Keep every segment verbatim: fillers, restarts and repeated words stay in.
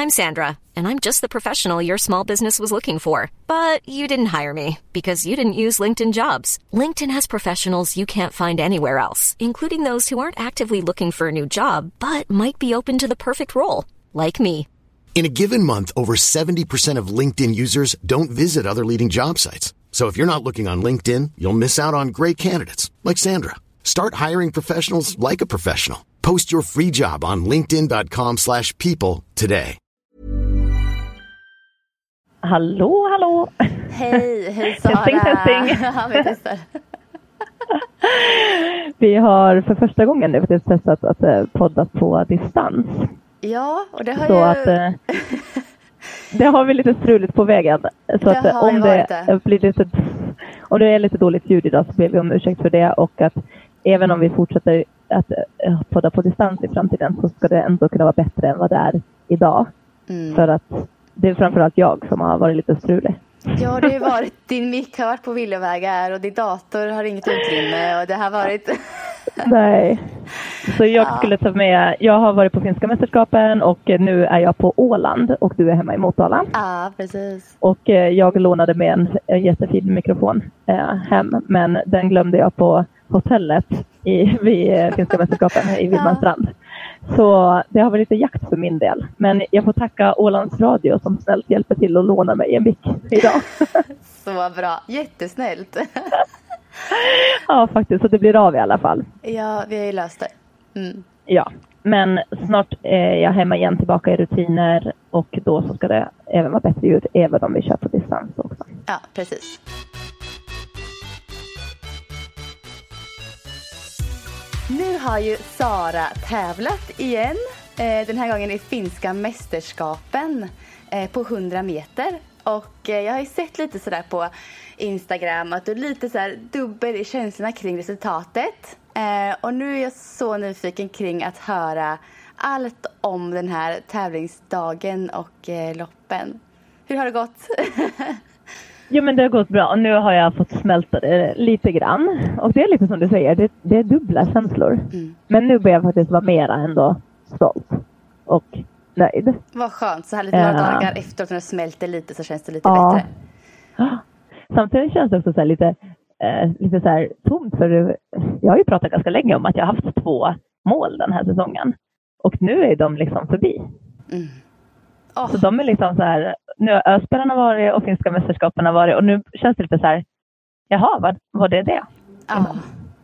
I'm Sandra, and I'm just the professional your small business was looking for. But you didn't hire me because you didn't use LinkedIn Jobs. LinkedIn has professionals you can't find anywhere else, including those who aren't actively looking for a new job, but might be open to the perfect role, like me. In a given month, over seventy percent of LinkedIn users don't visit other leading job sites. So if you're not looking on LinkedIn, you'll miss out on great candidates like Sandra. Start hiring professionals like a professional. Post your free job on linkedin dot com slash people today. Hallå, hallå. Hej, hej Sara. Testing, testing. Ja, vi testar. Vi har för första gången nu faktiskt testat att uh, podda på distans. Ja, och det har så ju... att, uh, det har vi lite struligt på vägen. Så det att uh, om det, det. Blir lite, om det är lite dåligt ljud idag så ber vi om ursäkt för det. Och att även om vi fortsätter att uh, podda på distans i framtiden så ska det ändå kunna vara bättre än vad det är idag. Mm. För att det är framförallt jag som har varit lite strulig. Ja, det har varit, din mick har varit på villovägar och din dator har inget utrymme och det har varit... Nej, så jag ja. skulle ta med, jag har varit på finska mästerskapen och nu är jag på Åland och du är hemma i Motala. Ja, precis. Och jag lånade med en, en jättefin mikrofon eh, hem, men den glömde jag på hotellet i, vid finska mästerskapen i Vilmanstrand. Ja. Så det har varit lite jakt för min del. Men jag får tacka Ålands Radio som snällt hjälper till att låna mig en mick idag. Så bra, jättesnällt. Ja, faktiskt. Så det blir av i alla fall. Ja, vi har ju löst det. Mm. Ja, men snart är jag hemma igen tillbaka i rutiner. Och då så ska det även vara bättre ljud även om vi kör på distans också. Ja, precis. Nu har ju Sara tävlat igen. Eh, den här gången i finska mästerskapen eh, på hundra meter. Och eh, jag har ju sett lite sådär på Instagram att du är lite sådär dubbel i känslorna kring resultatet. Eh, och nu är jag så nyfiken kring att höra allt om den här tävlingsdagen och eh, loppen. Hur har det gått? Jo, men det har gått bra och nu har jag fått smälta det lite grann. Och det är lite som du säger, det, det är dubbla känslor. Mm. Men nu börjar jag faktiskt vara mera ändå stolt och nöjd. Vad skönt, så här lite några uh, dagar efteråt när det smälter lite så känns det lite uh, bättre. Samtidigt känns det också så här lite, eh, lite så här tomt för jag har ju pratat ganska länge om att jag har haft två mål den här säsongen. Och nu är de liksom förbi. Mm. Oh. Så de är liksom så här, nu har Öspelarna varit och finska mästerskapen har varit och nu känns det lite så här, jaha, vad, vad är det? Oh.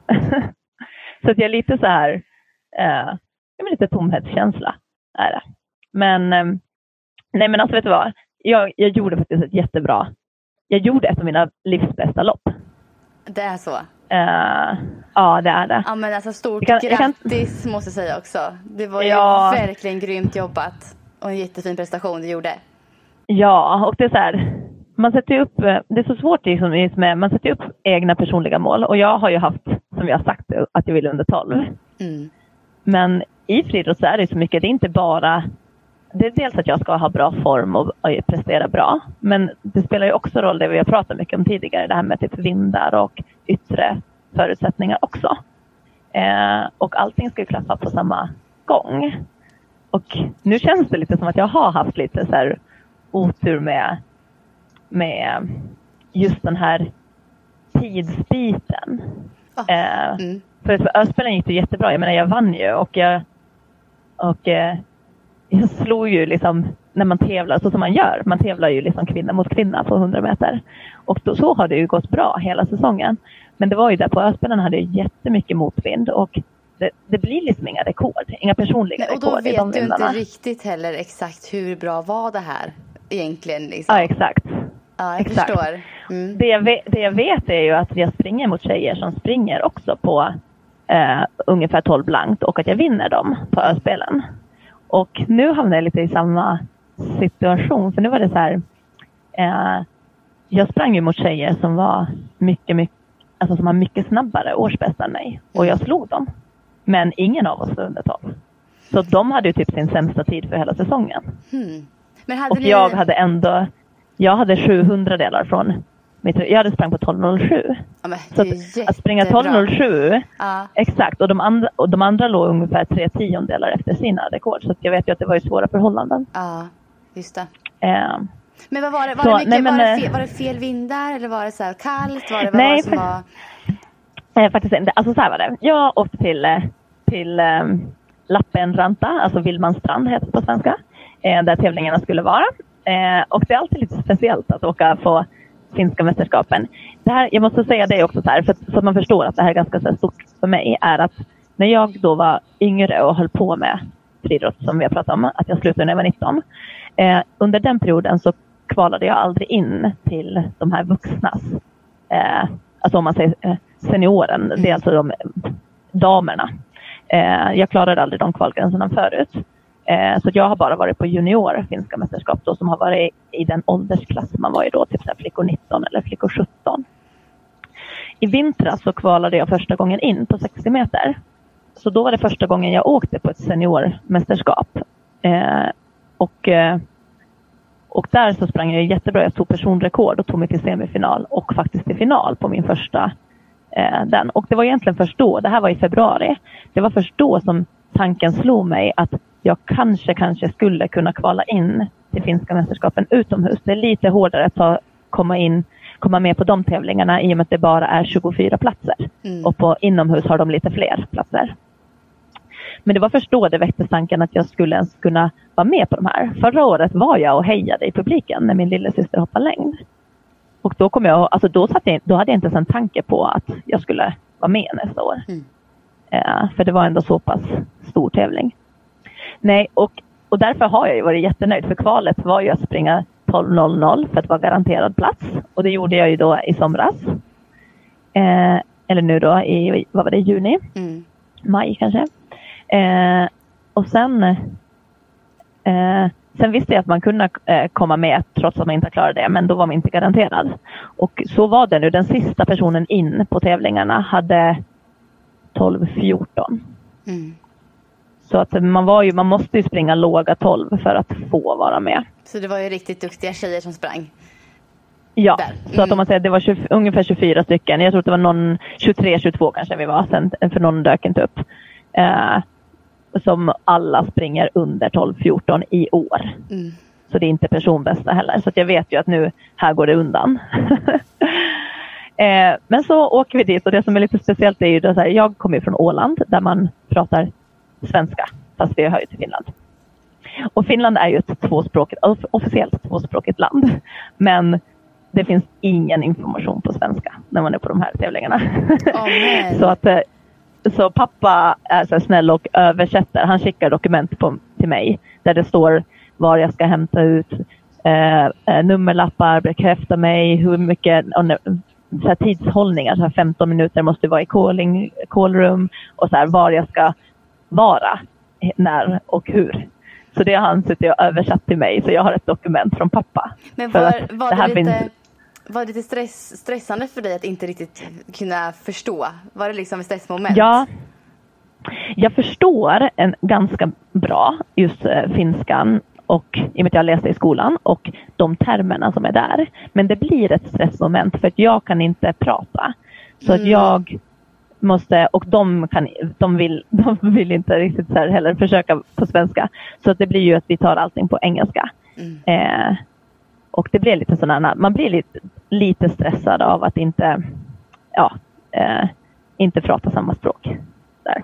Så att jag är lite så här, eh, jag är lite tomhetskänsla är det. Men, eh, nej men alltså vet du vad, jag, jag gjorde faktiskt ett jättebra, jag gjorde ett av mina livs bästa lopp. Det är så? Uh, ja, det är det. Ja, men alltså stort jag kan, grattis jag kan... måste jag säga också. Det var ju ja. verkligen grymt jobbat. Och en jättefin prestation du gjorde. Ja, och det är så här. Man sätter upp, det är så svårt liksom, med, man sätter upp egna personliga mål. Och jag har ju haft, som jag har sagt, att jag vill under tolv. Mm. Men i friidrott så är det så mycket, det är inte bara, det är dels att jag ska ha bra form och, och prestera bra. Men det spelar ju också roll, det vi har pratat mycket om tidigare, det här med typ vindar och yttre förutsättningar också. Eh, och allting ska ju klaffa på samma gång. Och nu känns det lite som att jag har haft lite så här otur med, med just den här tidsbiten. Oh. Eh, mm. För, för Öspelen gick det jättebra. Jag menar, jag vann ju och jag, och, eh, jag slog ju liksom när man tävlar så som man gör. Man tävlar ju liksom kvinna mot kvinna på hundra meter. Och då, så har det ju gått bra hela säsongen. Men det var ju där på Öspelen hade jag jättemycket motvind och Det, det blir liksom inga rekord, inga personliga rekord. Och då vet du inte riktigt heller exakt hur bra var det här egentligen. Liksom. Ja, exakt. Ja, jag exakt. förstår. Mm. Det, jag vet, det jag vet är ju att jag springer mot tjejer som springer också på eh, ungefär tolv blankt och att jag vinner dem på Öspelen. Och nu hamnar jag lite i samma situation, för nu var det så här, eh, jag sprang ju mot tjejer som var mycket, mycket, alltså som har mycket snabbare årsbästa än mig. Och jag slog dem. Men ingen av oss var under tolv. Så de hade ju typ sin sämsta tid för hela säsongen. Hmm. Men hade och ni... jag hade ändå, jag hade sjuhundra delar från mitt, jag hade sprang på tolv noll sju. Ja, så att, att springa tolv noll sju, ja. Exakt. Och de, andra, och de andra låg ungefär tre tiondelar efter sina rekord. Så att jag vet ju att det var ju svåra förhållanden. Ja. just det. Eh, men vad var det? Var, så, det, mycket, nej, men, var, det, fel, var det fel vindar eller var det så här kallt? Var det, vad nej, var det som för, var... eh, faktiskt inte. Alltså så här var det. Jag åkte till, till eh, Lappenranta, alltså Vildmanstrand heter det på svenska, eh, där tävlingarna skulle vara. Eh, och det är alltid lite speciellt att åka på finska mästerskapen. Det här, jag måste säga det också så här, för att, så att man förstår att det här är ganska så här stort för mig, är att när jag då var yngre och höll på med friidrott, som vi har pratat om, att jag slutade när jag var nitton. Eh, under den perioden så kvalade jag aldrig in till de här vuxnas, eh, alltså om man säger eh, senioren, det är alltså de damerna. Eh, jag klarade aldrig de kvalgränserna förut. Eh, så jag har bara varit på junior finska mästerskap då, som har varit i den åldersklass man var i då, typ så här flickor nitton eller flickor sjutton. I vintras så kvalade jag första gången in på sextio meter. Så då var det första gången jag åkte på ett seniormästerskap. Eh, och, eh, och där så sprang jag jättebra. Jag tog personrekord och tog mig till semifinal och faktiskt till final på min första eh, den. Och det var egentligen först då, det här var i februari. Det var först då som tanken slog mig att jag kanske, kanske skulle kunna kvala in till finska mästerskapen utomhus. Det är lite hårdare att ta, komma in, komma med på de tävlingarna i och med att det bara är tjugofyra platser. Mm. Och på inomhus har de lite fler platser. Men det var först då det väckte tanken att jag skulle ens kunna vara med på de här. Förra året var jag och hejade i publiken när min lilla syster hoppade längd. Och då kom jag, alltså då, satt jag, då hade jag inte ens en tanke på att jag skulle vara med nästa år. Mm. Eh, för det var ändå så pass stor tävling. Nej, och, och därför har jag ju varit jättenöjd. För kvalet var ju att springa tolv noll noll för att vara garanterad plats. Och det gjorde jag ju då i somras. Eh, eller nu då i, vad var det, juni? Mm. Maj kanske. Eh, och sen eh, sen visste jag att man kunde eh, komma med trots att man inte klarade det. Men då var man inte garanterad. Och så var det nu. Den sista personen in på tävlingarna hade tolv fjorton. Mm. Så att man var ju, man måste ju springa låga tolv för att få vara med. Så det var ju riktigt duktiga tjejer som sprang. Ja, mm. Så att om man säger att det var tjugo, ungefär tjugofyra stycken. Jag tror att det var någon tjugotre tjugotvå kanske vi var sen, för någon dök inte upp. Eh, som alla springer under tolv fjorton i år. Mm. Så det är inte personbästa heller. Så att jag vet ju att nu, här går det undan. eh, men så åker vi dit och det som är lite speciellt är ju då så här, jag kommer från Åland där man pratar svenska, fast vi är höjt i Finland. Och Finland är ju ett tvåspråkigt, officiellt tvåspråkigt land. Men det finns ingen information på svenska när man är på de här tävlingarna. Oh, så att så pappa är så snäll och översätter. Han skickar dokument på, till mig där det står var jag ska hämta ut eh, nummerlappar, bekräfta mig, hur mycket så här, tidshållningar, så här femton minuter måste vara i calling, callroom och så här, var jag ska vara, när och hur. Så det har han suttit och översatt till mig. Så jag har ett dokument från pappa. Men var, var, det, det, lite, finns... var det lite stress, stressande för dig att inte riktigt kunna förstå? Var det liksom ett stressmoment? Ja, jag förstår en ganska bra just äh, finskan. Och i och med att jag läste i skolan och de termerna som är där. Men det blir ett stressmoment för att jag kan inte prata. Så mm. att jag måste, och de kan de vill, de vill inte riktigt så här heller försöka på svenska. Så att det blir ju att vi tar allting på engelska. Mm. Eh, och det blir lite sådana, man blir lite, lite stressad av att inte ja, eh, inte prata samma språk där.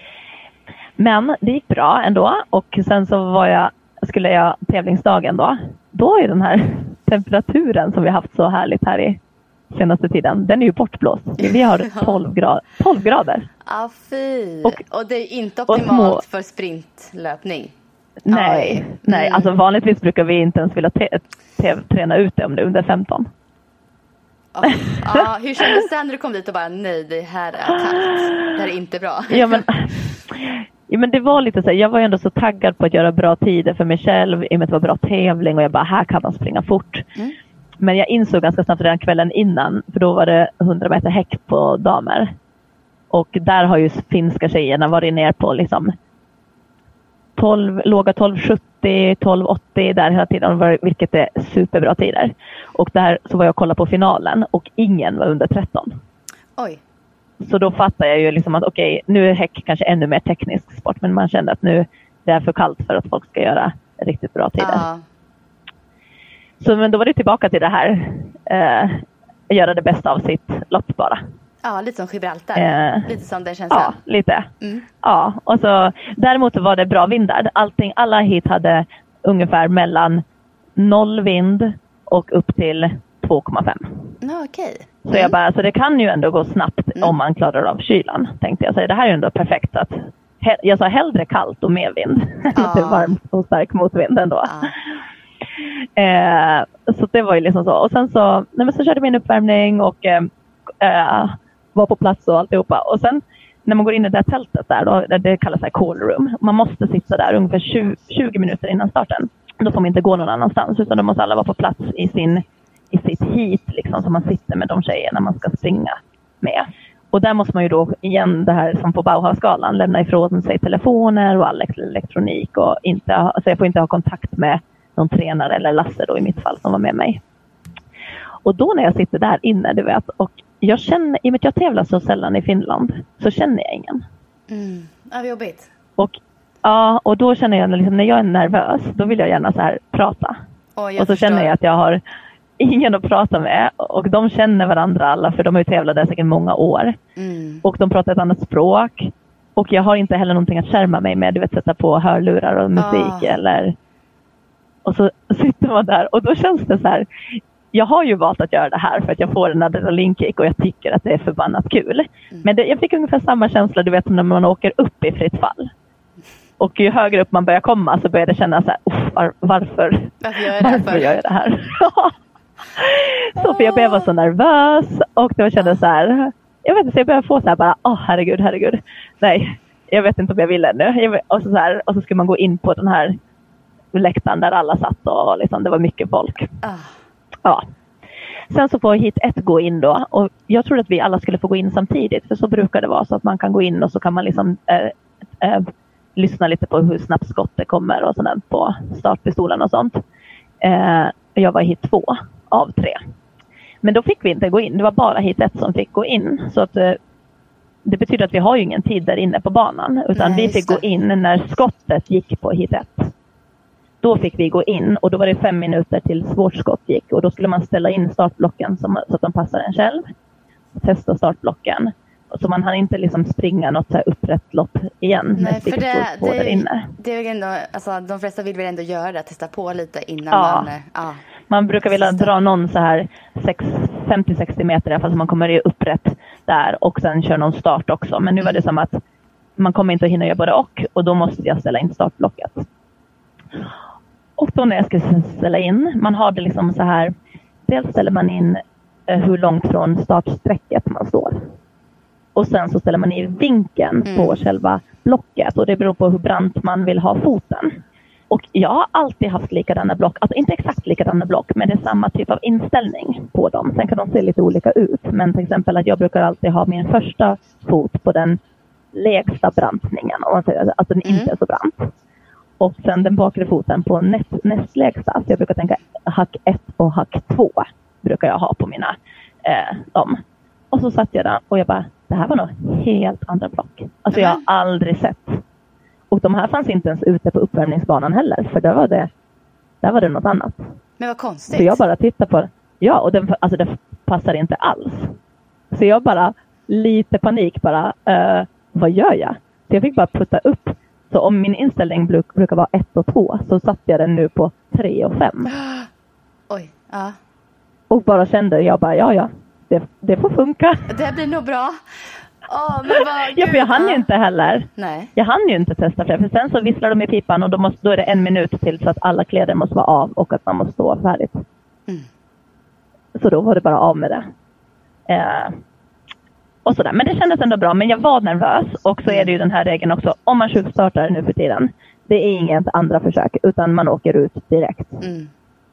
Men det gick bra ändå. Och sen så var jag, skulle jag tävlingsdagen då. Då är den här temperaturen som vi haft så härligt här i senaste tiden, den är ju bortblåst. Vi har tolv, grad, tolv grader. Ah, fy. Och, och det är inte optimalt små... för sprintlöpning. Nej, mm. nej. Alltså vanligtvis brukar vi inte ens vilja te- te- träna ut det om det är under femton. Ah, ah, hur kändes det när du kom dit och bara, nej, det här är kallt. Det här är inte bra. Ja, men... Ja, men det var lite så här, jag var ju ändå så taggad på att göra bra tider för mig själv. I och med att det var bra tävling och jag bara, här kan man springa fort. Mm. Men jag insåg ganska snabbt redan kvällen innan, för då var det hundra meter häck på damer. Och där har ju finska tjejerna varit ner på liksom tolv, låga tolv sjuttio, tolv åttio där hela tiden, vilket är superbra tider. Och där så var jag och kollade på finalen och ingen var under tretton. Oj. Så då fattar jag ju liksom att okej, okay, nu är häck kanske ännu mer teknisk sport, men man kände att nu det är för kallt för att folk ska göra riktigt bra tider. Ja. Så men då var det tillbaka till det här. Eh, göra det bästa av sitt lopp bara. Ja, lite som Gibraltar. Eh, lite som det känns. Ja, lite. Mm. Ja, och så däremot var det bra vindar. Allting, alla hit hade ungefär mellan noll vind och upp till två komma fem. Ja, okej. Mm. Så jag bara, så det kan ju ändå gå snabbt mm. om man klarar av kylan, tänkte jag. Så det här är ju ändå perfekt att he- jag sa hellre kallt och med vind. Ja. Inte varmt och stark motvind ändå. Ja. Eh, så det var ju liksom så. Och sen så, nej men så körde vi en uppvärmning och eh, eh, var på plats och alltihopa. Och sen när man går in i det där tältet där, då, det kallas här call room. Man måste sitta där ungefär tjugo, tjugo minuter innan starten. Då får man inte gå någon annanstans, utan då måste alla vara på plats i, sin, i sitt heat liksom, som man sitter med de tjejerna man ska springa med. Och där måste man ju då igen, det här som på Bauhaus-skalan, lämna ifrån sig telefoner och all elektronik. Och inte, alltså jag får inte ha kontakt med någon tränare eller Lasse då i mitt fall som var med mig. Och då när jag sitter där inne, du vet, och jag känner, i och med att jag tävlar så sällan i Finland, så känner jag ingen. Mm. Ja, det är jobbigt. Och, ja, och då känner jag, liksom, när jag är nervös, då vill jag gärna så här prata. Oh, jag och så förstår. känner jag att jag har ingen att prata med. Och de känner varandra alla, för de har ju tävlat där säkert många år. Mm. Och de pratar ett annat språk. Och jag har inte heller någonting att skärma mig med, du vet, sätta på hörlurar och musik oh. eller... Och så sitter man där och då känns det så här, jag har ju valt att göra det här för att jag får en adrenalinkick och jag tycker att det är förbannat kul. Mm. Men det, jag fick ungefär samma känsla, du vet, som när man åker upp i fritt fall. Och ju högre upp man börjar komma så börjar det kännas så här, var, varför, varför gör jag det, varför gör jag det här? Så för jag blev så nervös och det kändes så här, jag vet inte, så jag började få så här bara, åh oh, herregud, herregud. Nej, jag vet inte om jag vill ännu. Jag, och, så så här, och så skulle man gå in på den här läktaren där alla satt och liksom, det var mycket folk. Ah. Ja. Sen så får hit ett gå in då. Och jag tror att vi alla skulle få gå in samtidigt. För så brukar det vara, så att man kan gå in och så kan man liksom äh, äh, lyssna lite på hur snabbt skottet kommer och sådant på startpistolen och sånt. Äh, jag var hit två av tre. Men då fick vi inte gå in. Det var bara hit ett som fick gå in. Så att äh, det betyder att vi har ju ingen tid där inne på banan. Utan Nej, vi fick gå in när skottet gick på hit ett. Då fick vi gå in och då var det fem minuter till svårt skott gick. Och då skulle man ställa in startblocken som, så att de passar en själv. Testa startblocken. Så man hann inte liksom springa något så här upprätt lopp igen. Nej, för det, på det, där inne. det är ändå, alltså, de flesta vill väl ändå göra det. Testa på lite innan ja. man... Ja. Man brukar vilja dra någon så här femtio till sextio meter i alla fall. Så man kommer i upprätt där och sen kör någon start också. Men nu var det som att man kommer inte att hinna göra både och. Och då måste jag ställa in startblocket. Och då när jag ska ställa in, man har det liksom så här, dels ställer man in eh, hur långt från startsträcket man står. Och sen så ställer man in vinkeln mm. på själva blocket och det beror på hur brant man vill ha foten. Och jag har alltid haft likadana block, alltså inte exakt likadana block, men det är samma typ av inställning på dem. Sen kan de se lite olika ut, men till exempel att jag brukar alltid ha min första fot på den lägsta brantningen, om man säger att den mm. inte är så brant. Och sen den bakre foten på näst, nästlägsta. Så jag brukar tänka hack ett och hack två brukar jag ha på mina eh, dem. Och så satt jag där och jag bara, det här var nog helt andra block. Alltså jag har aldrig sett. Och de här fanns inte ens ute på uppvärmningsbanan heller. För där var det, där var det något annat. Men vad konstigt. Så jag bara tittar på det. Ja, och den, alltså det passar inte alls. Så jag bara, lite panik bara, eh, vad gör jag? Så jag fick bara putta upp. Så om min inställning bruk, brukar vara ett och två så satte jag den nu på tre och fem. Oj, ja. Och bara kände jag bara, ja ja, det, det får funka. Det blir nog bra. Åh, men vad, ja, för jag hann ju inte heller. Nej. Jag hann ju inte testa fler. För sen så visslar de i pipan och då, måste, då är det en minut till så att alla kläder måste vara av och att man måste stå färdigt. Mm. Så då var det bara av med det. Eh, Och sådär. Men det kändes ändå bra. Men jag var nervös. Och så är det ju den här regeln också. Om man tjuvstartar nu för tiden. Det är inget andra försök. Utan man åker ut direkt. Mm.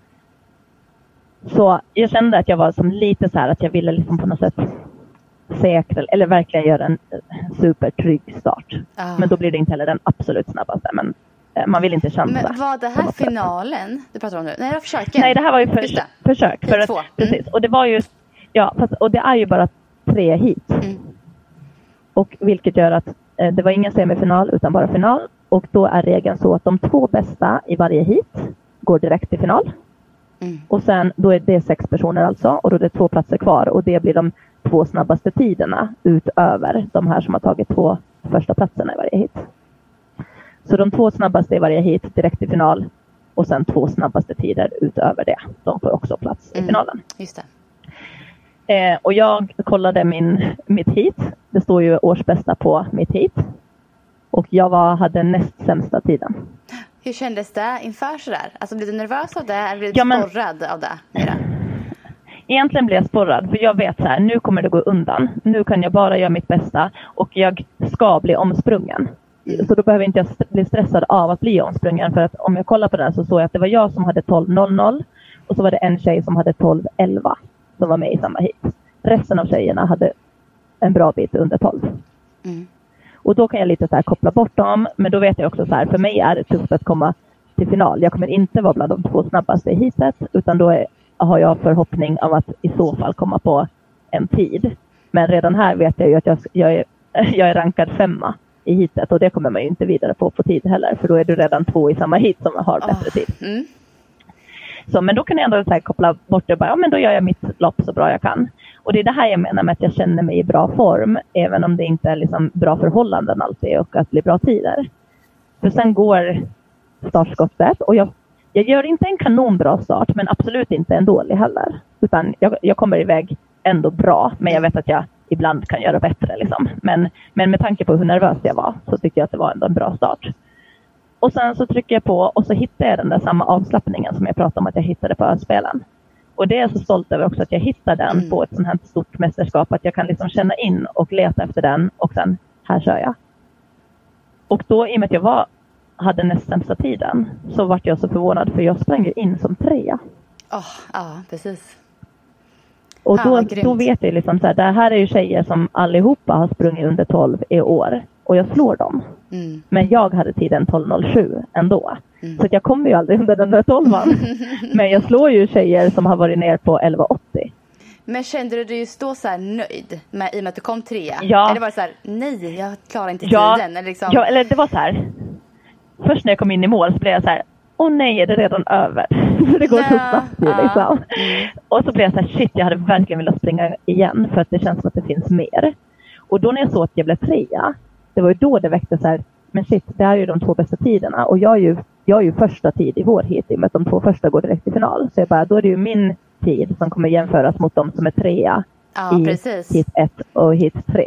Så jag kände att jag var som lite så här. Att jag ville liksom på något sätt säkra. Eller verkligen göra en supertrygg start. Ah. Men då blir det inte heller den absolut snabbaste. Men eh, man vill inte chansa. Men var det här finalen du pratar om nu? Nej, det var försöken. Nej, det här var ju för, försök. För att, mm. Precis. Och det var ju. Ja, fast, och det är ju bara tre hit. Mm. Och vilket gör att eh, det var ingen semifinal utan bara final. Och då är regeln så att de två bästa i varje hit går direkt till final. Mm. Och sen då är det sex personer alltså. Och då är det två platser kvar. Och det blir de två snabbaste tiderna utöver de här som har tagit två första platserna i varje hit. Så de två snabbaste i varje hit direkt i final. Och sen två snabbaste tider utöver det. De får också plats mm. i finalen. Just det. Eh, och jag kollade min, mitt hit. Det står ju årsbästa på mitt hit. Och jag var, hade näst sämsta tiden. Hur kändes det inför sådär? Alltså blev du nervös av det? Eller blev du ja, men, sporrad av det? det? Egentligen blev jag sporrad. För jag vet så här, nu kommer det gå undan. Nu kan jag bara göra mitt bästa. Och jag ska bli omsprungen. Mm. Så då behöver inte jag st- bli stressad av att bli omsprungen. För att om jag kollar på den så såg jag att det var jag som hade tolv noll noll. Och så var det en tjej som hade tolv elva. Som var med i samma hit. Resten av tjejerna hade en bra bit under tolv. Mm. Och då kan jag lite så här koppla bort dem. Men då vet jag också så här, för mig är det tufft att komma till final. Jag kommer inte vara bland de två snabbaste i hitet. Utan då är, har jag förhoppning om att i så fall komma på en tid. Men redan här vet jag ju att jag, jag, är, jag är rankad femma i hitet. Och det kommer man ju inte vidare på på tid heller. För då är du redan två i samma hit som har bättre oh. tid. Mm. Så, men då kan jag ändå så här koppla bort det och bara, ja men då gör jag mitt lopp så bra jag kan. Och det är det här jag menar med att jag känner mig i bra form. Även om det inte är liksom bra förhållanden alltid och att bli bra tider. För sen går startskottet och jag, jag gör inte en kanonbra start men absolut inte en dålig heller. Utan jag, jag kommer iväg ändå bra men jag vet att jag ibland kan göra bättre liksom. Men, men med tanke på hur nervös jag var så tycker jag att det var ändå en bra start. Och sen så trycker jag på och så hittar jag den där samma avslappningen som jag pratade om att jag hittade på öspelen. Och det är jag så stolt över också att jag hittar den mm. på ett sånt här stort mästerskap. Att jag kan liksom känna in och leta efter den och sen här kör jag. Och då i och med att jag var, hade näst sämsta tiden så var jag så förvånad för jag sprang ju in som trea. Oh, ja, precis. Och då, då vet jag liksom så här, det här är ju tjejer som allihopa har sprungit under tolv i år. Och jag slår dem. Mm. Men jag hade tiden tolv noll sju ändå. Mm. Så att jag kommer ju aldrig under den där tolvan. Men jag slår ju tjejer som har varit ner på elva åttio. Men kände du dig just då så här nöjd med, i och med att du kom trea? Ja. Eller var det så här, nej jag klarar inte ja. tiden? Eller, liksom... ja, eller det var så här. Först när jag kom in i mål så blev jag så här, åh nej är det redan över? För det går så snabbt ju ja. liksom. Mm. Och så blev jag så här, shit jag hade verkligen velat springa igen. För att det känns som att det finns mer. Och då när jag såg att jag blev trea. Det var ju då det väckte så här, men shit, det här är ju de två bästa tiderna. Och jag är ju, jag är ju första tid i vår hit, i och med att de två första går direkt i final. Så jag bara, då är det ju min tid som kommer jämföras mot de som är trea ja, i precis. hit ett och hit tre.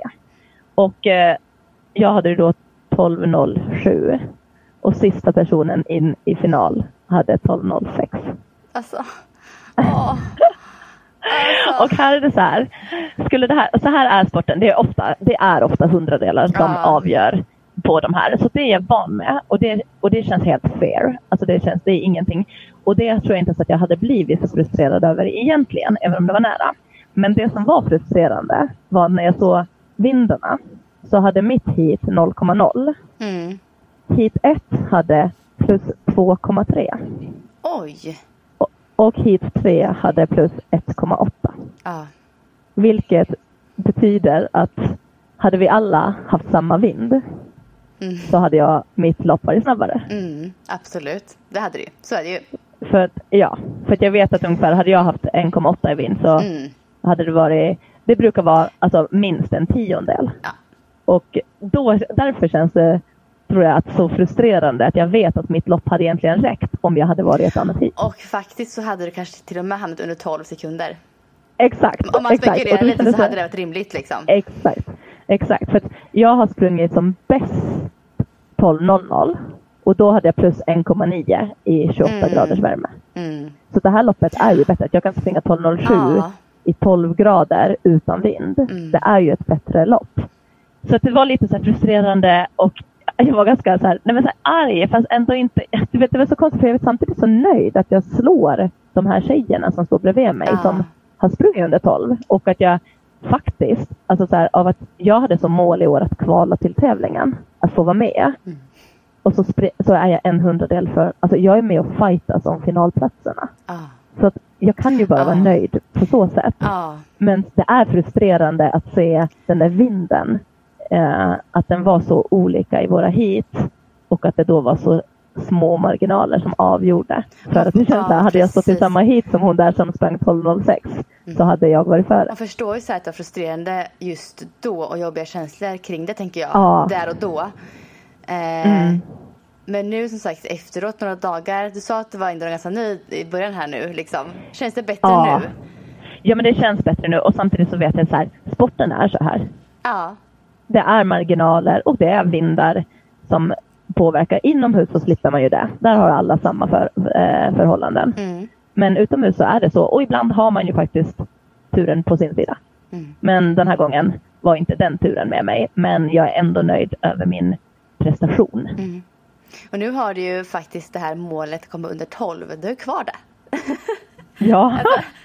Och eh, jag hade ju då tolv noll sju. Och sista personen in i final hade tolv noll sex. Alltså, åh. Alltså. Och här är det så här, skulle det här, så här är sporten, det är ofta, det är ofta hundradelar som ja. avgör på de här. Så det är jag van med och det, och det känns helt fair. Alltså det känns, det är ingenting. Och det tror jag inte så att jag hade blivit så frustrerad över egentligen, även om det var nära. Men det som var frustrerande var när jag såg vindarna så hade mitt hit noll komma noll. Mm. Hit ett hade plus två komma tre. Oj! Och hit tre hade plus ett komma åtta. Ah. Vilket betyder att hade vi alla haft samma vind mm. så hade jag mitt lopp varit snabbare. Mm, absolut, det hade du. Så är det ju. För att, ja, för att jag vet att ungefär hade jag haft en komma åtta i vind så mm. hade det varit, det brukar vara alltså, minst en tiondel. Ja. Och då, därför känns det tror jag att så frustrerande att jag vet att mitt lopp hade egentligen räckt om jag hade varit ett annat hit. Och faktiskt så hade du kanske till och med hamnat under tolv sekunder. Exakt. Om man exakt. spekulerar lite så hade det varit rimligt liksom. Exakt. Exakt. För att jag har sprungit som bäst tolv noll noll och då hade jag plus en komma nio i tjugoåtta mm. graders värme. Mm. Så det här loppet är ju bättre. Jag kan springa tolv noll sju ah. i tolv grader utan vind. Mm. Det är ju ett bättre lopp. Så att det var lite så här frustrerande och jag var ganska så här, nej men så här arg fast ändå inte, du vet det var så konstigt för jag var samtidigt så nöjd att jag slår de här tjejerna som står bredvid mig ah. som har sprungit under tolv och att jag faktiskt, alltså så här, av att jag hade som mål i år att kvala till tävlingen, att få vara med mm. och så, spre- så är jag en hundradel för, alltså jag är med och fightas om finalplatserna ah. så att jag kan ju bara ah. vara nöjd på så sätt ah. men det är frustrerande att se den där vinden Eh, att den var så olika i våra hit och att det då var så små marginaler som avgjorde. För att det känns ja, hade jag stått i samma hit som hon där som sprang tolv noll sex mm. så hade jag varit före. Man förstår ju så här att det var frustrerande just då och jobbiga känslor kring det, tänker jag. Ja. Där och då. Eh, mm. Men nu som sagt efteråt, några dagar, du sa att du var ändå ganska nöjd i början här nu liksom. Känns det bättre ja. nu? Ja, men det känns bättre nu och samtidigt så vet jag så här, sporten är så här. Ja. Det är marginaler och det är vindar som påverkar. Inomhus så slipper man ju det. Där har alla samma för, eh, förhållanden. Mm. Men utomhus så är det så. Och ibland har man ju faktiskt turen på sin sida. Mm. Men den här gången var inte den turen med mig. Men jag är ändå nöjd över min prestation. Mm. Och nu har du ju faktiskt det här målet att komma under tolv. Du är kvar där. Ja.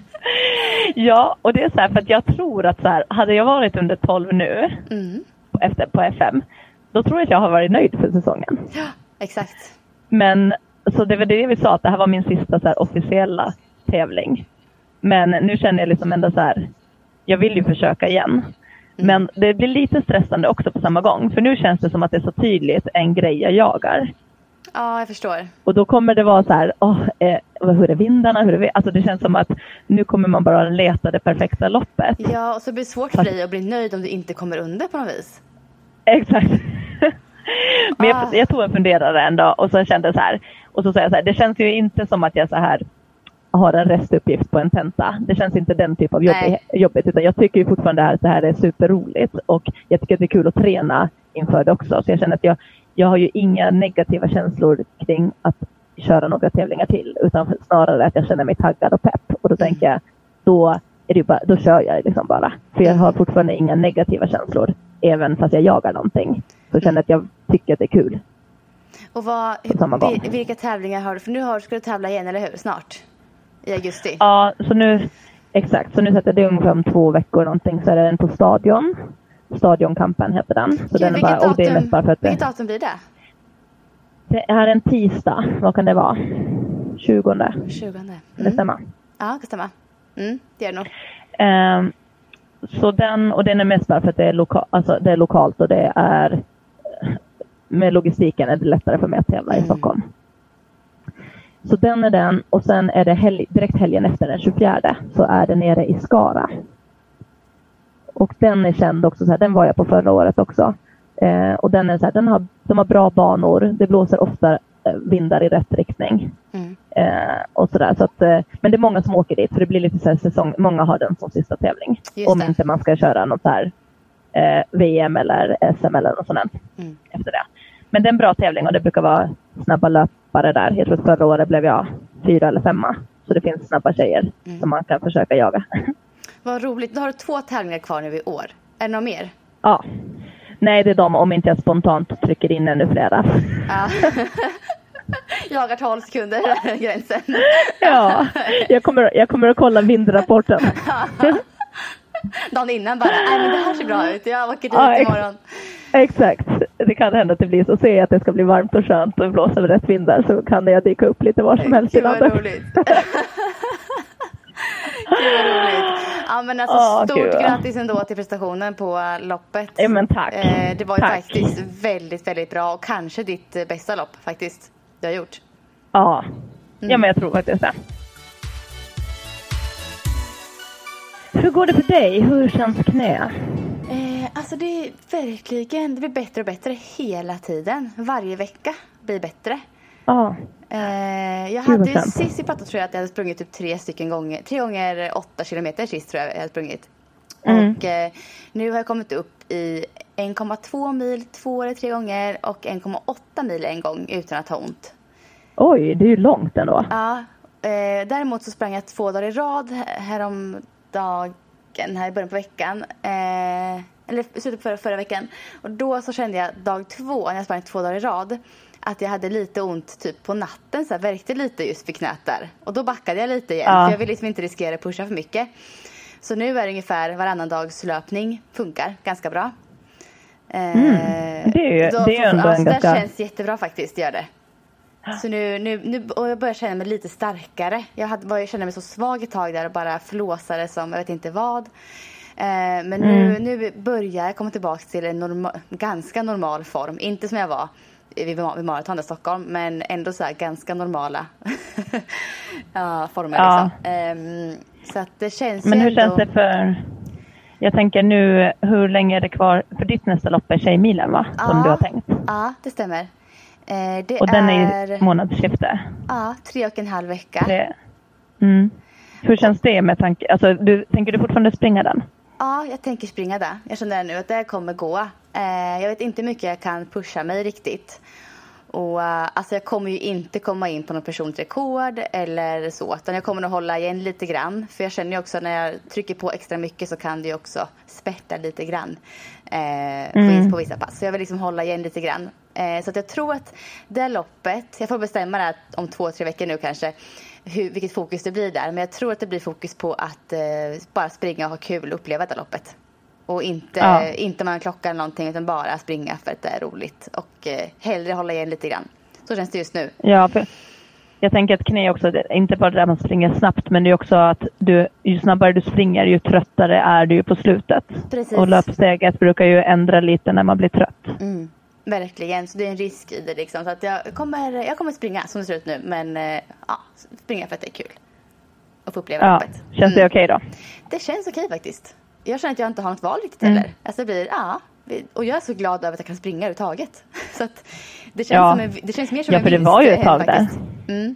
Ja, och det är så här för att jag tror att så här, hade jag varit under tolv nu mm. efter, på F M, då tror jag att jag har varit nöjd för säsongen. Ja, exakt. Men så det var det vi sa, att det här var min sista så här, officiella tävling. Men nu känner jag liksom ändå så här, jag vill ju försöka igen. Mm. Men det blir lite stressande också på samma gång. För nu känns det som att det är så tydligt en grej jag jagar. Ja, jag förstår. Och då kommer det vara så här, åh, eh, hur är vindarna? Hur är vi? Alltså det känns som att nu kommer man bara leta det perfekta loppet. Ja, och så blir det svårt för dig att bli nöjd om du inte kommer under på något vis. Exakt. Men ah. jag, jag tog en funderare en dag och så kände jag så här. Och så säger jag så här, det känns ju inte som att jag så här har en restuppgift på en tenta. Det känns inte den typ av jobb, jobbigt. Utan jag tycker ju fortfarande att det här är superroligt. Och jag tycker att det är kul att träna inför det också. Så jag känner att jag, jag har ju inga negativa känslor kring att köra några tävlingar till. Utan snarare att jag känner mig taggad och pepp. Och då mm. tänker jag, då, är det bara, då kör jag liksom bara. För jag har fortfarande inga negativa känslor. Även fast jag jagar någonting. Så jag känner att jag tycker att det är kul. Och vad, vilka tävlingar har du? För nu har, ska du tävla igen, eller hur? Snart. I augusti. Ja, så nu, exakt. Så nu sätter det ungefär om två veckor någonting. Så är det en på Stadion. Stadionkampen heter den. Så Gud, den är bara, datum, och det är mest bara för att det, vilket datum blir det? Det är en tisdag. Vad kan det vara? tjugonde. tjugonde. Mm. Det stämmer. Ja, det stämmer. Mm, det är det nog. Um, så den, och den är mest bara för att det är, loka, alltså det är lokalt och det är med logistiken är det lättare för mig att tävla mm. i Stockholm. Så den är den, och sen är det helg, direkt helgen efter den tjugofjärde så är det nere i Skara. Och den är känd också så här, den var jag på förra året också. Eh, och den är så här, den har, de har bra banor, det blåser ofta eh, vindar i rätt riktning. Mm. Eh, och sådär, så att, eh, men det är många som åker dit, för det blir lite så här säsong, många har den som sista tävling. Om inte man ska köra något här eh, V M eller S M eller något sånt mm. efter det. Men det är en bra tävling och det brukar vara snabba löpare där. Jag tror att förra året blev jag fyra eller femma. Så det finns snabba tjejer mm. som man kan försöka jaga. Vad roligt. Då har du två tävlingar kvar nu i år. Är det något mer? Ja. Nej, det är de om inte jag spontant trycker in ännu flera. Ja. Jagar tolv sekunder gränsen. Ja, jag kommer, jag kommer att kolla vindrapporten. Dagen innan bara, nej men det här ser bra ut. Jag åker dit ja, ex- imorgon. Exakt. Det kan hända att det blir så. Ser jag att det ska bli varmt och skönt och blåsa med rätt vindar så kan jag dyka upp lite var som helst i landet. Gud vad roligt. Gud vad roligt. Ja men alltså oh, stort Gud. Grattis ändå till prestationen på loppet. Ja men tack. Eh, det var ju tack. faktiskt väldigt, väldigt bra och kanske ditt bästa lopp faktiskt du har gjort. Ja, mm. ja men jag tror faktiskt det. Hur går det för dig? Hur känns knä? Eh, alltså det är verkligen, det blir bättre och bättre hela tiden. Varje vecka blir bättre. Ja. Eh, jag hade ju sist i pratat tror jag att jag hade sprungit typ tre stycken gånger. Tre gånger åtta kilometer sist tror jag jag hade sprungit. Mm. Och eh, nu har jag kommit upp i en komma två mil två eller tre gånger och en komma åtta mil en gång utan att ha ont. Oj, det är ju långt ändå. Ja, eh, däremot så sprang jag två dagar i rad härom dagen här i början på veckan. Eh, eller slutet på förra, förra veckan. Och då så kände jag dag två, när jag sprang två dagar i rad, att jag hade lite ont typ på natten. Så här, verkte lite just vid knät där. Och då backade jag lite igen. Ja. För jag vill liksom inte riskera att pusha för mycket. Så nu är det ungefär varannan dags löpning. Funkar ganska bra. Eh, mm. Det är ju då, det är ändå ja, en ganska... Det känns jättebra faktiskt, gör det. Så nu, nu, nu och jag börjar känna mig lite starkare. Jag, hade, jag kände mig så svag ett tag där och bara flåsade som jag vet inte vad. Eh, men nu, mm. nu börjar jag komma tillbaka till en normal, ganska normal form. Inte som jag var vid maraton i Stockholm, men ändå så här ganska normala ja, former ja. liksom. Um, så att det känns Men hur ändå... känns det för... Jag tänker nu, hur länge är det kvar för ditt nästa lopp är Tjejmilen, va? Som ja, du har tänkt. Ja, det stämmer. Eh, det och den är i månadsskifte. Ja, tre och en halv vecka. Det... Mm. Hur känns det med tanke... Alltså, du, tänker du fortfarande springa den? Ja, jag tänker springa det. Jag känner nu att det kommer gå. Eh, jag vet inte hur mycket jag kan pusha mig riktigt. Och uh, alltså jag kommer ju inte komma in på någon personligt rekord eller så. Utan jag kommer nog hålla igen lite grann. För jag känner ju också när jag trycker på extra mycket så kan det ju också spärta lite grann. Eh, mm. På vissa pass. Så jag vill liksom hålla igen lite grann. Eh, så att jag tror att det loppet, jag får bestämma det om två, tre veckor nu kanske. Hur, vilket fokus det blir där. Men jag tror att det blir fokus på att eh, bara springa och ha kul och uppleva det loppet. Och inte, ja. inte man klockar någonting utan bara springa för att det är roligt. Och eh, hellre hålla igen lite grann. Så känns det just nu. Ja, för jag tänker att knä också, inte bara där man springer snabbt. Men det är också att du, ju snabbare du springer ju tröttare är du ju på slutet. Precis. Och löpsteget brukar ju ändra lite när man blir trött. Mm. Verkligen, så det är en risk i det liksom. Så att jag kommer, jag kommer springa som det ser ut nu. Men eh, ja, springa för att det är kul. Och få uppleva ja. loppet. Känns det mm. okej då? Det känns okej faktiskt. Jag känner att jag inte har något val riktigt mm. heller. Alltså det blir, ja. Och jag är så glad över att jag kan springa överhuvudtaget. Så att det känns, ja. som en, det känns mer som ja, en för vinst. Det var ju ett tag där. Mm.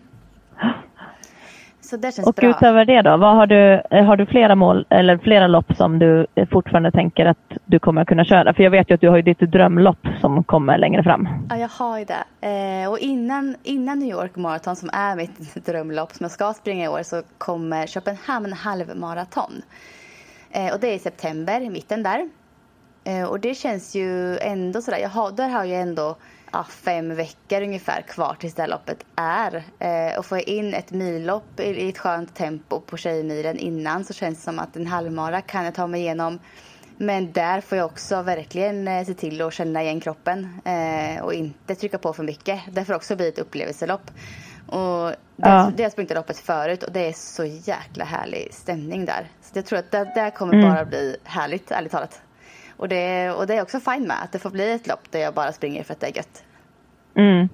Så det känns och bra. Och utöver det då, vad har du, har du flera mål eller flera lopp som du fortfarande tänker att du kommer kunna köra? För jag vet ju att du har ju ditt drömlopp som kommer längre fram. Ja, jag har ju det. Eh, och innan, innan New York Marathon som är mitt drömlopp som jag ska springa i år så kommer Köpenhamn halvmaraton. Eh, och det är i september, i mitten där. Eh, och det känns ju ändå sådär, jag har, där har jag ändå ja, fem veckor ungefär kvar tills det här loppet är. Eh, och får jag in ett millopp i, i ett skönt tempo på Tjejmilen innan så känns det som att en halvmara kan jag ta mig igenom. Men där får jag också verkligen eh, se till att känna igen kroppen eh, och inte trycka på för mycket. Det får också bli ett upplevelselopp. Och det, ja. det har sprungit loppet förut och det är så jäkla härlig stämning där. Så jag tror att det där kommer mm. bara bli härligt, ärligt talat. Och det, och det är också fine med att det får bli ett lopp där jag bara springer för att det är gött. Mm.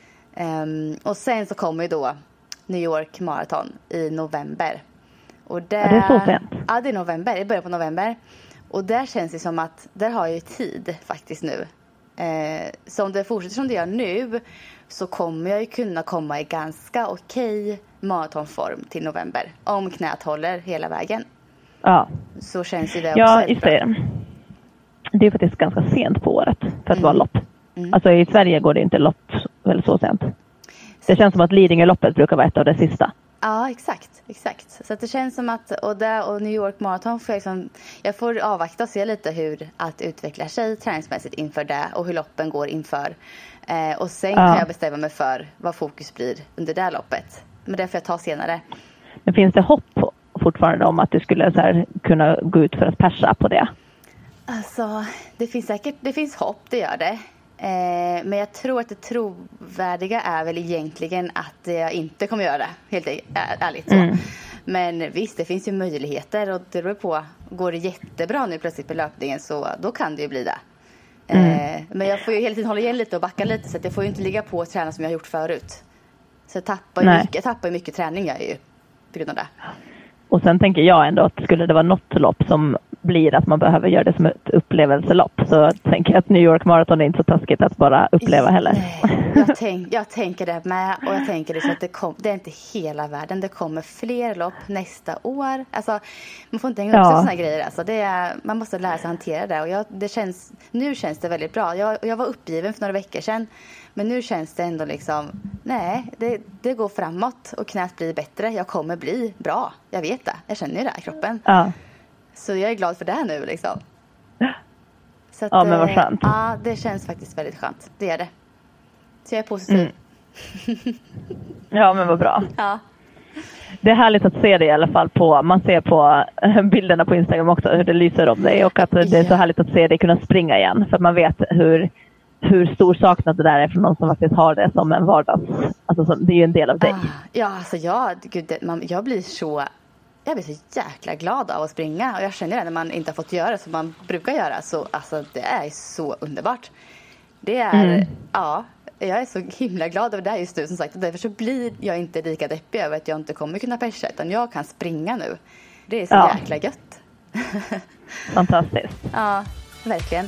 Um, och sen så kommer ju då New York Marathon i november. Och där, ja, det är så sent. Ja, det är november, i början på november. Och där känns det som att där har jag ju tid faktiskt nu. Eh, så om det fortsätter som det gör nu så kommer jag ju kunna komma i ganska okej maratonform till november. Om knät håller hela vägen. Ja. Så känns ju det också. Ja, just det. Det är faktiskt ganska sent på året för att mm. vara lopp. Mm. Alltså i Sverige går det inte lopp väl så sent. Det känns som att Lidingö-loppet brukar vara ett av det sista. Ja, exakt, exakt. Så att det känns som att, och där och New York Marathon får jag liksom, jag får avvakta och se lite hur att utveckla sig träningsmässigt inför det och hur loppen går inför. Eh, och sen ja. kan jag bestämma mig för vad fokus blir under det loppet. Men det får jag ta senare. Men finns det hopp fortfarande om att du skulle så här kunna gå ut för att persa på det? Alltså, det finns säkert, det finns hopp, det gör det. Eh, men jag tror att det trovärdiga är väl egentligen att jag inte kommer göra det, helt ärligt så. Mm. Men visst, det finns ju möjligheter och det beror på, går det jättebra nu plötsligt på löpningen så då kan det ju bli det. Mm. Eh, men jag får ju hela tiden hålla igen lite och backa lite så att jag får ju inte ligga på och träna som jag har gjort förut. Så jag tappar ju mycket, jag tappar mycket träning jag ju på grund av det. Och sen tänker jag ändå att skulle det vara något lopp som blir att man behöver göra det som ett upplevelselopp så tänker jag att New York Marathon är inte så taskigt att bara uppleva heller. Nej, jag, tänk, jag tänker det med och jag tänker det så att det, kom, det är inte hela världen. Det kommer fler lopp nästa år. Alltså, man får inte hänga upp sig ja. sådana grejer. Alltså, det är, man måste lära sig hantera det. Och jag, det känns, nu känns det väldigt bra. Jag, jag var uppgiven för några veckor sedan. Men nu känns det ändå liksom, nej, det, det går framåt och knät blir bättre. Jag kommer bli bra. Jag vet det. Jag känner ju det här i kroppen. Ja. Så jag är glad för det här nu liksom. Så att, ja, men vad skönt. Ja, det känns faktiskt väldigt skönt. Det är det. Så jag är positiv. Mm. Ja, men vad bra. Ja. Det är härligt att se det i alla fall på, man ser på bilderna på Instagram också hur det lyser om dig och att det är så härligt att se dig kunna springa igen. För att man vet hur, hur stor saknad det där är från någon som faktiskt har det som en vardags, alltså som, det är ju en del av dig. Ah, ja, alltså jag, gud, det, man, jag blir så... Jag blir så jäkla glad av att springa. Och jag känner det när man inte har fått göra som man brukar göra. Så alltså, det är så underbart. Det är, mm. ja. jag är så himla glad över det här just nu, som sagt. Därför så blir jag inte lika deppig över att jag inte kommer kunna persa, utan jag kan springa nu. Det är så ja. jäkla gött. Fantastiskt. Ja, verkligen.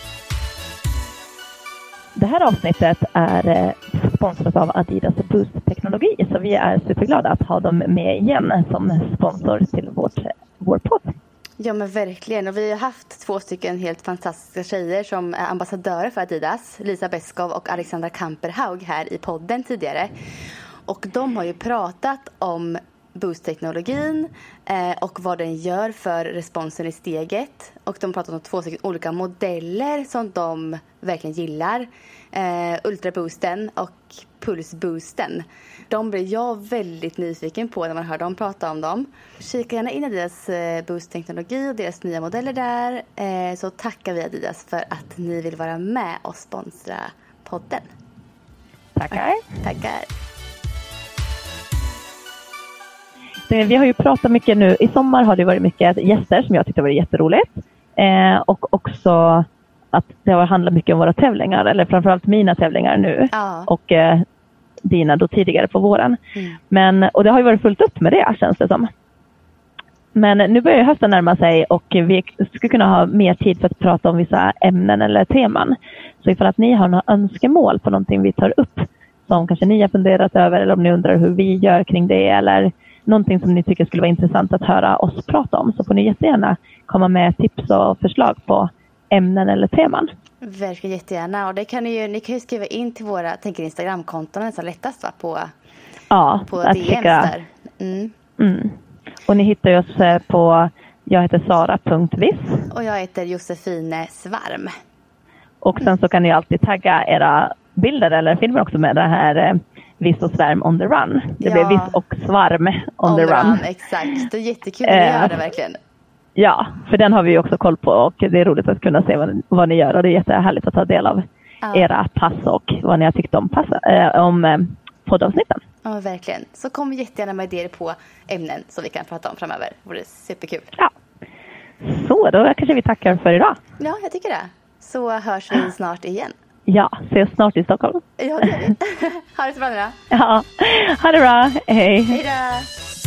Det här avsnittet är sponsrat av Adidas Boost-teknologi, så vi är superglada att ha dem med igen som sponsor till vårt, vår podd. Ja, men verkligen. Och vi har haft två stycken helt fantastiska tjejer som är ambassadörer för Adidas, Lisa Beskov och Alexandra Kamperhaug, här i podden tidigare. Och de har ju pratat om Boost-teknologin eh, och vad den gör för responsen i steget. Och de har pratat om två stycken olika modeller som de verkligen gillar. Eh, Ultraboosten och Pulsboosten. De blir jag väldigt nyfiken på när man hör dem prata om dem. Kika gärna in i deras eh, Boost-teknologi och deras nya modeller där. Eh, så tackar vi Adidas för att ni vill vara med och sponsra podden. Tackar. Tackar. Vi har ju pratat mycket nu. I sommar har det varit mycket gäster som jag tyckte var jätteroligt. Eh, och också att det har handlat mycket om våra tävlingar. Eller framförallt mina tävlingar nu. Ja. Och eh, dina då tidigare på våren. Mm. Men, och det har ju varit fullt upp med det, känns det som. Men nu börjar hösten närma sig och vi skulle kunna ha mer tid för att prata om vissa ämnen eller teman. Så ifall att ni har några önskemål på någonting vi tar upp som kanske ni har funderat över, eller om ni undrar hur vi gör kring det, eller någonting som ni tycker skulle vara intressant att höra oss prata om, så får ni jättegärna komma med tips och förslag på ämnen eller teman. Verkligen jättegärna. Och det kan ni ju, ni kan ju skriva in till våra tänker Instagram-konton så lättast va, på, ja, på D Ms där. Mm. Mm. Och ni hittar oss på, jag heter Sara punkt viss. Och jag heter Josefine Svarm. Och sen så kan ni alltid tagga era bilder eller filmer också med det här Viss och svärm on the run. Det ja. blir Viss och svarm on, on the run. run. Exakt, det är jättekul att uh, göra det verkligen. Ja, för den har vi ju också koll på och det är roligt att kunna se vad, vad ni gör. Och det är jättehärligt att ta del av uh. era pass och vad ni har tyckt om, pass, äh, om äh, poddavsnitten. Ja, verkligen. Så kom jättegärna med idéer på ämnen som vi kan prata om framöver. Det vore superkul. Ja, så då kanske vi tackar för idag. Ja, jag tycker det. Så hörs vi snart igen. Ja, ses snart i Stockholm. Ja, det gör vi. Ha det så bra nu då. Ja, ha det bra. Hej. Hej då.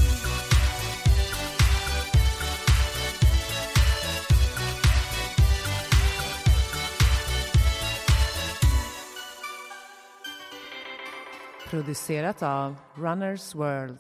Producerat av Runners World.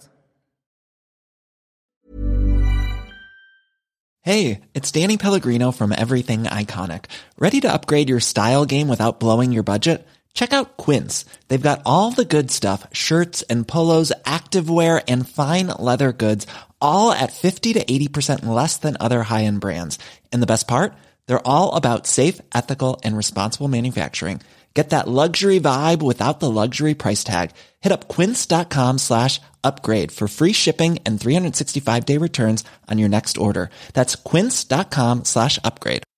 Hey, it's Danny Pellegrino from Everything Iconic. Ready to upgrade your style game without blowing your budget? Check out Quince. They've got all the good stuff, shirts and polos, activewear, and fine leather goods, all at fifty to eighty percent less than other high-end brands. And the best part? They're all about safe, ethical, and responsible manufacturing. Get that luxury vibe without the luxury price tag. Hit up quince.com slash upgrade for free shipping and three sixty-five day returns on your next order. That's quince.com slash upgrade.